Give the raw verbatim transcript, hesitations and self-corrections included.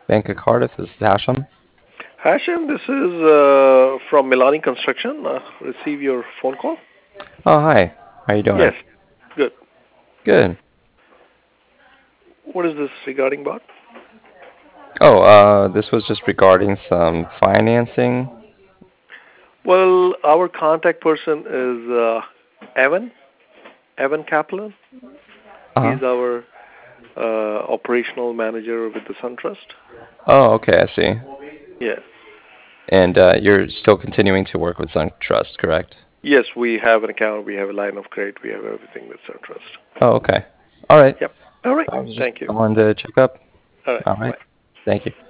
Bank of Cardiff. This is Hashem. Hashem, this is uh, from Milani Construction. Uh, receive your phone call. Oh, hi. How you doing? Yes, good. Good. What is this regarding about? Oh, uh, this was just regarding some financing. Well, our contact person is uh, Evan, Evan Kaplan. Uh-huh. He's our uh, operational manager with the SunTrust. Oh, okay, I see. Yeah. And uh, you're still continuing to work with SunTrust, correct? Yes, we have an account. We have a line of credit. We have everything with SunTrust. Oh, okay. All right. Yep. All right. I was just Thank you. calling to check up. All right. All right. Bye. Thank you.